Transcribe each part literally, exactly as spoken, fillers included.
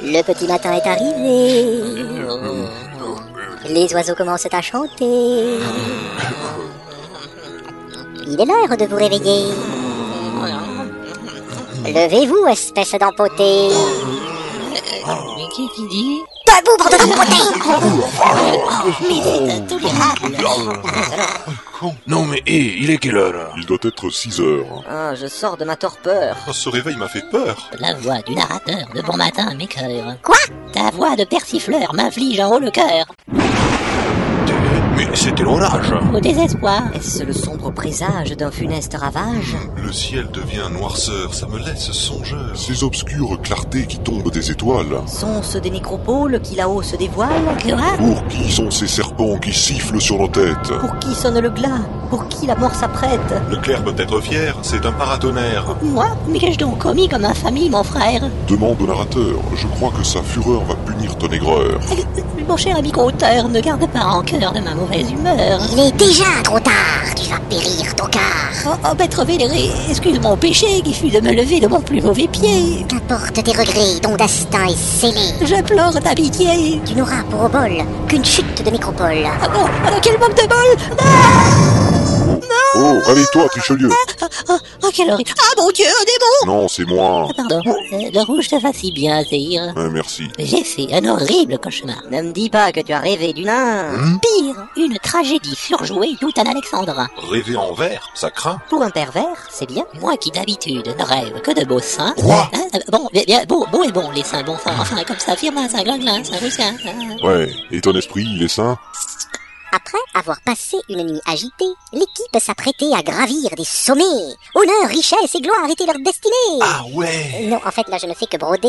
Le petit matin est arrivé. Les oiseaux commencent à chanter. Il est l'heure de vous réveiller. Levez-vous, espèce d'empoté. Mais qui qui dit? Debout, bande d'empotés. Mais tous les rats. Non mais hé, il est quelle heure? Il doit être six heures. Ah, je sors de ma torpeur. Oh, ce réveil m'a fait peur. La voix du narrateur de Bon Matin m'écœure. Quoi? Ta voix de persifleur m'inflige en haut le cœur. Mais c'était l'orage. Au désespoir. Est-ce le sombre présage d'un funeste ravage? Le ciel devient noirceur, ça me laisse songeur. Ces obscures clartés qui tombent des étoiles. Sont-ce des nécropoles qui là-haut se dévoilent? Quoi? Pour qui sont ces serpents qui sifflent sur nos têtes? Pour qui sonne le glas? Pour qui la mort s'apprête? Le clerc peut être fier, c'est un paratonnerre. Moi? Mais qu'ai-je donc commis comme infamie, mon frère? Demande au narrateur, je crois que sa fureur va punir ton aigreur. Mon cher ami conteur, ne garde pas rancœur de ma mauvaise humeur. Il est déjà trop tard. Tu vas périr, tocard. Oh, oh maître vénéré, excuse mon péché qui fut de me lever de mon plus mauvais pied. Qu'importe tes regrets, ton destin est scellé. J'implore ta pitié. Tu n'auras pour obol qu'une chute de nécropole. Ah bon? Alors quel manque de bol! Oh, réveille-toi, Trichelieu. Ah, ah, ah, quelle horreur! Ah mon Dieu, un démon! Non, c'est moi. Ah, pardon, euh, le rouge te va si bien, Zéhir. Hein, merci. J'ai fait un horrible cauchemar. Ne me dis pas que tu as rêvé du nain. Pire, une tragédie surjouée tout un alexandrin. Rêver en vert, ça craint. Pour un pervers, c'est bien. Moi qui d'habitude ne rêve que de beaux seins. Quoi? Hein, euh, bon, bien, bien, beau, beau et bon, les seins, bon sang. Enfin, comme ça, firmin, ça glin, ça roussin. Hein. Ouais, et ton esprit, il est sain? Après avoir passé une nuit agitée, l'équipe s'apprêtait à gravir des sommets. Honneur, richesse et gloire étaient leur destinée. Ah ouais. Non, en fait, là, je ne fais que broder.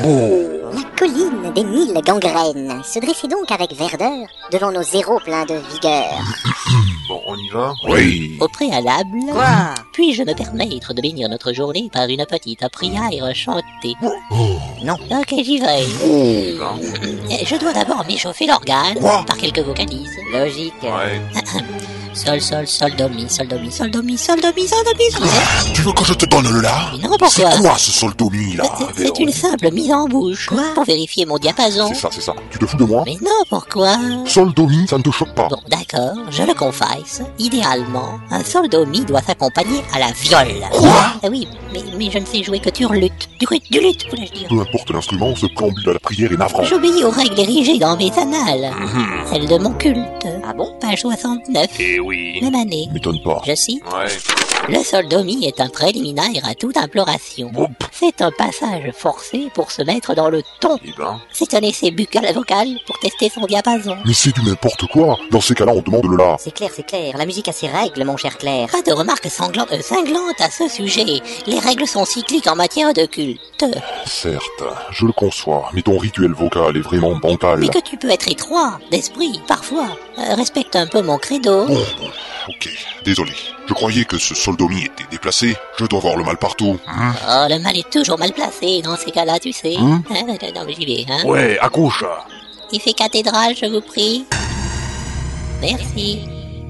La colline des mille gangrènes se dressait donc avec verdeur devant nos héros pleins de vigueur. Bon, on y va? Oui. Au préalable, Quoi? puis-je me permettre de bénir notre journée par une petite prière chantée? Non. Ok, j'y vais. Euh, Je dois d'abord m'échauffer l'organe Quoi? par quelques vocalises. Logique. Ouais. Sol, sol, sol, do, mi, sol, do, mi, sol, do, mi, sol, do, mi, sol, do, mi, sol. Tu veux que je te donne le là? Mais non, pourquoi? C'est quoi ce soldomi là? C'est- C'est une simple mise en bouche. Quoi? Pour vérifier mon diapason. C'est ça, c'est ça. Tu te fous de moi? Mais non, pourquoi? Soldomi, ça ne te choque pas. Bon, d'accord, je le confesse. Idéalement, un sol do mi doit s'accompagner à la viole. Quoi? Ah oui, mais, mais je ne sais jouer que du luth. Du luth, du luth, voulais-je dire. Peu importe l'instrument, ce préambule à la prière est navrant. J'obéis aux règles érigées dans mes annales. Celles de mon culte. Ah bon? Page soixante-neuf. Eh oui. Même année. M'étonne pas. Je cite. Ouais. Le sol do mi est un préliminaire à toute imploration. Bon. C'est un passage forcé pour se mettre dans le ton. Eh ben. C'est un essai buccal vocal pour tester son diapason. Mais c'est du n'importe quoi. Dans ces cas-là, on demande le là. C'est clair, c'est clair. La musique a ses règles, mon cher Claire. Pas de remarques sanglantes, euh, cinglantes à ce sujet. Les règles sont cycliques en matière de culte. Certes, je le conçois, mais ton rituel vocal est vraiment bancal. Mais que tu peux être étroit d'esprit, parfois. Euh, respecte un peu mon credo. Bon, bon, ok, désolé. Je croyais que ce soldomi était déplacé. Je dois voir le mal partout. Hein? Oh, le mal est toujours mal placé dans ces cas-là, tu sais. Hein Hein, non, mais j'y vais, hein. Ouais, à gauche. Il fait cathédrale, je vous prie. Merci.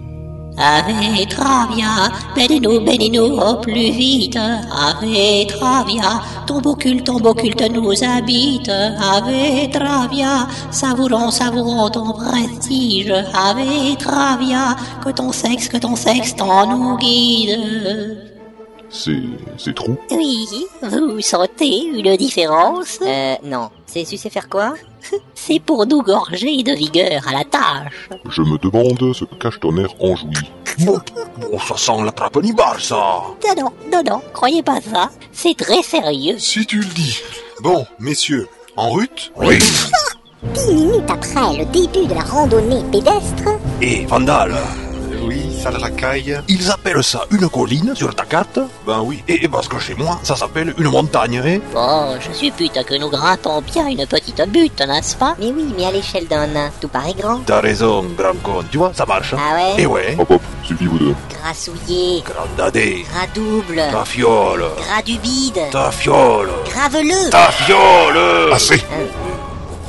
Ave Travia, bénis-nous, bénis-nous au plus vite. Ave Travia, ton beau culte, ton beau culte nous habite. Ave Travia, savourons, savourons ton prestige. Ave Travia, que ton sexe, que ton sexe t'en nous guide. C'est... c'est trop? Oui, vous sentez une différence? Euh, non. C'est su faire quoi? C'est pour nous gorger de vigueur à la tâche. Je me demande ce que cache ton air enjoui. Bon, bon, ça sent la trappe nibar, ça. Non, non, non, non, croyez pas ça. C'est très sérieux. Si tu le dis. Bon, messieurs, en route? Oui. Dix minutes après le début de la randonnée pédestre, Et Vandal, Oui, ça le racaille. ils appellent ça une colline sur ta carte? Ben oui. Et parce que chez moi, ça s'appelle une montagne, hein? Oh, je suppute que nous grimpons bien une petite butte, n'est-ce pas? Mais oui, mais à l'échelle d'un nain, tout paraît grand. T'as raison, grand con. Tu vois, ça marche. Ah ouais? Et ouais, Hop hop, suffit vous deux. Grassouillé, grandadé, gras double, ta fiole, gras du bide, ta fiole, graveleux. ta fiole. Assez.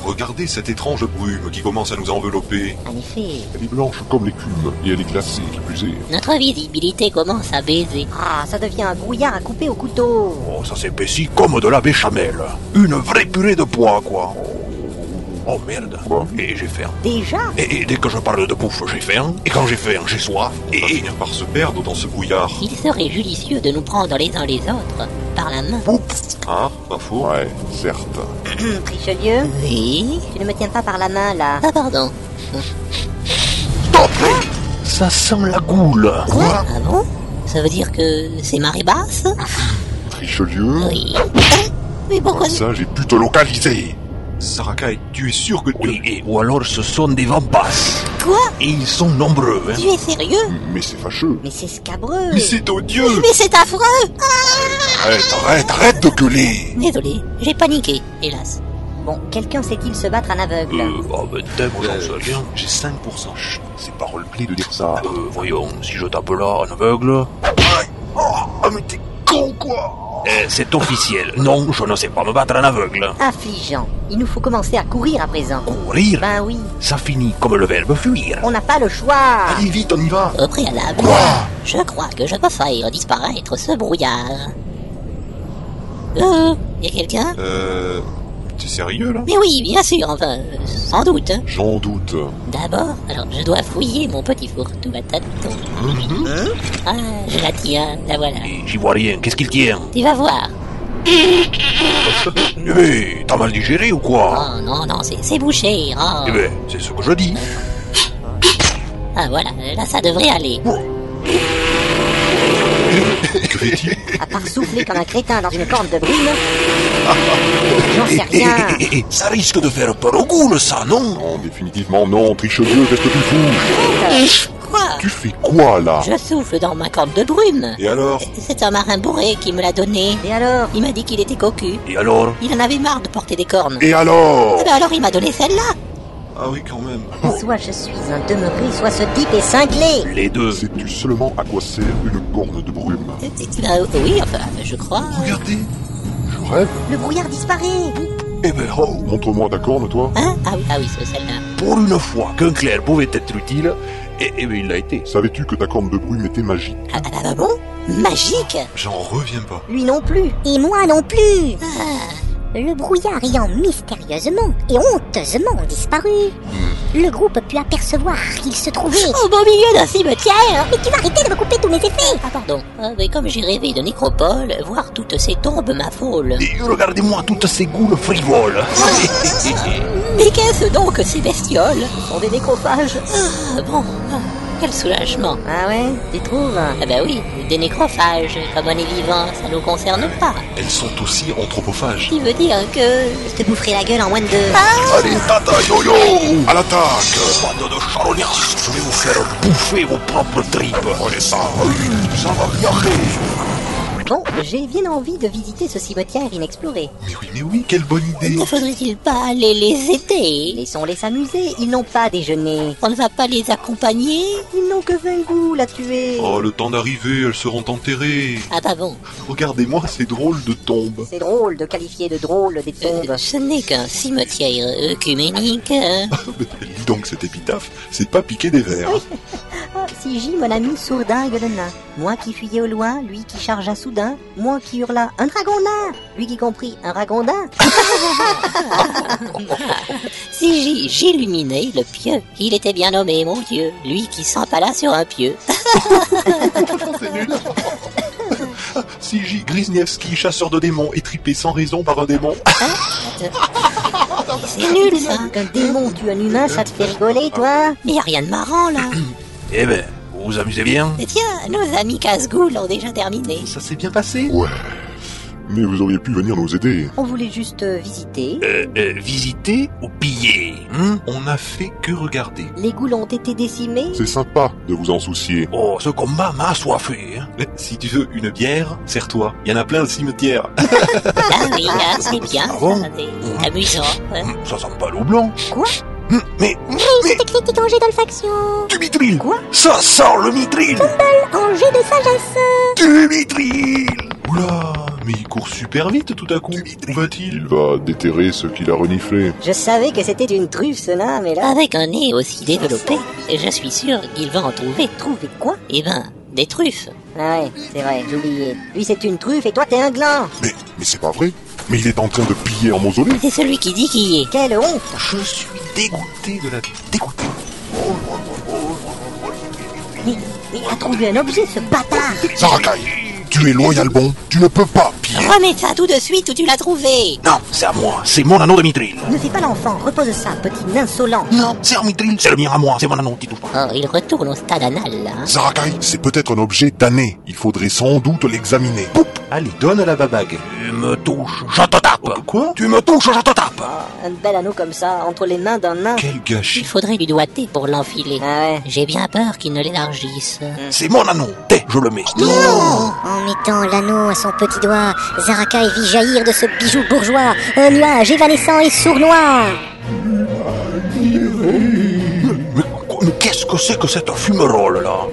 Regardez cette étrange brume qui commence à nous envelopper. En effet. Elle est blanche comme l'écume, et elle est glacée, qui plus est. Notre visibilité commence à baiser. Ah, ça devient un brouillard à couper au couteau. Oh, ça s'épaissit comme de la béchamel. Une vraie purée de pois, quoi. Oh merde. Quoi? Et j'ai faim. Déjà? Et, et dès que je parle de bouffe, j'ai faim. Et quand j'ai faim, j'ai soif. On va Et... finir par se perdre dans ce brouillard. Il serait judicieux de nous prendre les uns les autres par la main. Ah, pas faux. Ouais, certes. Richelieu, Oui. tu ne me tiens pas par la main, là. Ah pardon. Stop! Ça sent la goule. Quoi? Ah bon? Ça veut dire que c'est marée basse? Richelieu? Oui. Mais pourquoi? Ça, j'ai pu te localiser. Sarakaï, tu es sûr que... Oui, et, ou alors ce sont des vampas. Quoi? Et ils sont nombreux, hein. Tu es sérieux? Mais c'est fâcheux. Mais c'est scabreux. Mais c'est odieux. Mais c'est affreux! Arrête, arrête, arrête de gueuler. Désolé, j'ai paniqué, hélas. Bon, quelqu'un sait-il se battre en aveugle? Euh, oh ben t'aimes, j'en sais rien. J'ai cinq pour cent. Chut, c'est pas roleplay de dire ça. Euh, voyons, si je tape là, en aveugle... Aïe. Oh, ah, mais t'es con, quoi. Euh, c'est officiel. Non, je ne sais pas me battre en aveugle. Affligeant. Il nous faut commencer à courir à présent. Courir? Ben oui, Ça finit comme le verbe fuir. on n'a pas le choix. Allez, vite, on y va. Au préalable, je crois que je peux faire disparaître ce brouillard. Euh, y a quelqu'un? Euh... T'es sérieux, là? Mais oui, bien sûr, enfin, euh, sans doute. J'en doute. D'abord, alors je dois fouiller mon petit fourre-tout à tâtons. Ah, je la tiens, la voilà. Et j'y vois rien. Qu'est-ce qu'il tient? Tu vas voir. Eh ben, t'as mal digéré ou quoi? Oh non, non, c'est c'est bouché. Oh. Eh ben, c'est ce que je dis. Ah voilà, là ça devrait aller. Que fait-il? À part souffler comme un crétin dans une corne de brume. J'en sais Eh, rien. eh, eh, eh, ça risque de faire peur aux goules, ça, non? Non, définitivement non. Richelieu, qu'est-ce que tu fous? Quoi? Tu fais quoi, là? Je souffle dans ma corne de brume. Et alors? C'est un marin bourré qui me l'a donné. Et alors? Il m'a dit qu'il était cocu. Et alors? Il en avait marre de porter des cornes. Et alors? Eh ben alors il m'a donné celle-là. Ah oui, quand même. Soit je suis un demeuré, soit ce type est cinglé. Les deux. Sais-tu seulement à quoi sert une corne de brume? Euh, euh, bah, oui, enfin, je crois. Regardez, je rêve. Le brouillard disparaît. Eh ben, oh, Montre-moi ta corne, toi. Hein? Ah oui, ah oui, c'est celle-là. pour une fois qu'un clair pouvait être utile, et, et ben, il l'a été. Savais-tu que ta corne de brume était magique? Ah, ah, ah bon? Magique? J'en reviens pas. Lui non plus. Et moi non plus. Ah, Le brouillard ayant mystérieusement et honteusement disparu, le groupe put apercevoir qu'il se trouvait... au beau milieu d'un cimetière. Mais tu vas arrêter de me couper tous mes effets. Ah pardon, ah, mais comme j'ai rêvé de nécropole, voir toutes ces tombes m'affole. Et regardez-moi toutes ces goules frivoles. Mais qu'est-ce donc que ces bestioles? Ce sont des nécrophages. Ah bon, ah, quel soulagement. Ah ouais, tu trouves? Ah bah oui, des nécrophages, comme on est vivant, ça nous concerne pas. Elles sont aussi anthropophages. Tu veux dire que... Je te boufferai la gueule en moins de deux. Allez, tata yo-yo, À l'attaque! bande de charognards, je vais vous faire bouffer vos propres tripes. Prenez ça, ça va viager. Bon, j'ai bien envie de visiter ce cimetière inexploré. Mais oui, mais oui, quelle bonne idée! Ne faudrait-il pas aller les aider? Laissons-les s'amuser, ils n'ont pas déjeuné. On ne va pas les accompagner? Ils n'ont que vingt goules à tuer. Oh, le temps d'arriver, elles seront enterrées. Ah bah bon, Regardez-moi ces drôles de tombes. C'est drôle de qualifier de drôle des euh, tombes. ce n'est qu'un cimetière œcuménique. hein. Lis donc cette épitaphe, c'est pas piquer des vers. Ah, si J, mon ami sourdingue le nain. Moi qui fuyais au loin, lui qui chargea soudain. Moi qui hurla un dragon nain, lui qui comprit un ragondin. Si j'y- j'illuminais le pieux, il était bien nommé, mon Dieu, lui qui s'empala sur un pieu. C'est nul. C J Grisniewski, chasseur de démons, étripé sans raison par un démon. C'est nul ça. Qu'un démon tue un humain, ça te fait rigoler, toi? Mais y a rien de marrant là. Eh ben, vous vous amusez bien? Et tiens, nos amis casse-goules ont déjà terminé. Ça s'est bien passé? Ouais. Mais vous auriez pu venir nous aider. On voulait juste euh, visiter. Euh, euh, visiter ou piller, hein? On n'a fait que regarder. Les goules ont été décimés. C'est sympa de vous en soucier. Oh, ce combat m'a assoiffé, hein? Si tu veux une bière, serre-toi. Il y en a plein le cimetière. Ah oui, ah, c'est bien Ah bon ça, c'est amusant. hein. Hum, Ça sent pas l'eau blanc. Quoi? Hum, Mais, C'était critique en jet d'olfaction. du mithril! Quoi? Ça sent le mithril! En jet de sagesse. Du mithril! Oula! Mais il court super vite tout à coup. Où va-t-il? Il va déterrer ceux qu'il a reniflés. Je savais que c'était une truffe, cela, mais là... Avec un nez aussi développé, je suis sûr qu'il va en trouver. Trouver quoi? Eh ben, des truffes. Ah ouais, c'est vrai, j'ai oublié. Lui, c'est une truffe et toi, t'es un gland. Mais, mais c'est pas vrai. Mais il est en train de piller un mausolée. C'est celui qui dit qui y est. Quelle honte! Je suis dégoûté de la... dégoûté. Mais, mais il a trouvé un objet, ce bâtard! Zarakai, tu es loyal bon. Tu ne peux pas piller. Remets ça tout de suite où tu l'as trouvé. Non, c'est à moi, c'est mon anneau de Mithril. Ne fais pas l'enfant, repose ça, petit insolent. Non, c'est un Mithril, c'est le mien à moi, c'est mon anneau, t'y touches pas. Oh, il retourne au stade anal, là. hein. Zarakai, c'est peut-être un objet damné. Il faudrait sans doute l'examiner. Poup. Allez, donne la babague. Tu me touches, je te tape. Quoi? Tu me touches, je te tape. Un bel anneau comme ça, entre les mains d'un nain. Quel Il gâchis. faudrait lui doigter pour l'enfiler. Ah ouais. J'ai bien peur qu'il ne l'élargisse. C'est mon anneau, t'es, je le mets. En mettant l'anneau à son petit doigt, Zarakai vit jaillir de ce bijou bourgeois un nuage évanescent et sournois. Mais, quoi- mais qu'est-ce que c'est que cette fumerole là?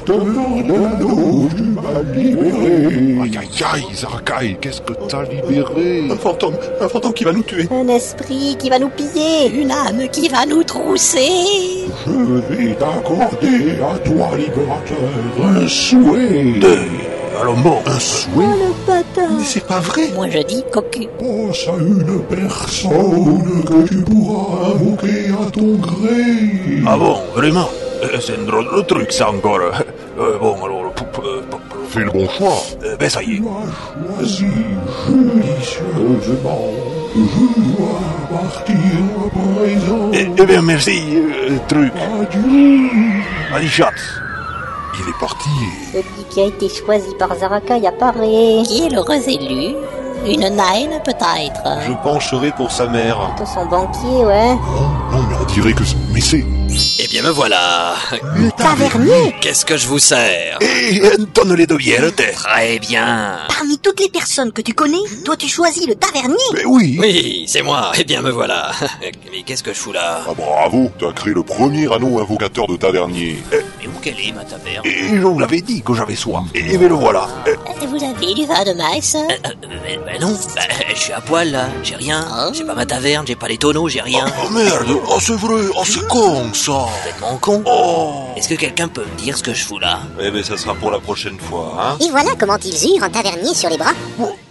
Aïe aïe aïe, Zarakai, qu'est-ce que t'as libéré? Un fantôme, un fantôme qui va nous tuer. Un esprit qui va nous piller. Une âme qui va nous trousser. Je vais t'accorder à toi, libérateur, un souhait. Allons bon. Un souhait? Le bâtard. Mais c'est pas vrai. Moi je dis cocu. Pense à une personne que tu pourras invoquer à ton gré. Ah bon, vraiment? Euh, C'est un drôle de truc ça encore. Euh, bon alors, pou- pou- euh, pou- Fais le bon choix. euh, ben ça y est. Tu as choisi judicieusement. Je dois partir à présent. Eh, eh bien merci, euh, truc. Adieu. Allez, chat. Il est parti. Celui qui a été choisi par Zarakai apparaît. Qui est l'heureux élu? Une naine peut-être. Je pencherai pour sa mère. Plutôt son banquier, ouais. Non, non, mais on dirait que... c'est- Mais c'est... Eh bien me voilà. Le tavernier. Qu'est-ce que je vous sers? Et donne-les de bière, t'es. Très bien. Parmi toutes les personnes que tu connais, toi tu choisis le tavernier. Mais oui. Oui, c'est moi. Eh bien me voilà. Mais qu'est-ce que je fous là? Ah bravo, t'as créé le premier anneau invocateur de tavernier. Mais où qu'elle est ma taverne? Et je vous l'avais dit que j'avais soif. Et mais le voilà. Euh, Vous avez du vin de maïs? Euh, euh, mais, mais non, bah, je suis à poil là, j'ai rien, j'ai pas ma taverne, j'ai pas les tonneaux, j'ai rien. Oh merde, oh c'est vrai, oh c'est con ça. Complètement con. Oh. Est-ce que quelqu'un peut me dire ce que je fous là? Eh ben ça sera pour la prochaine fois, hein. Et voilà comment ils eurent un tavernier sur les bras. Oh,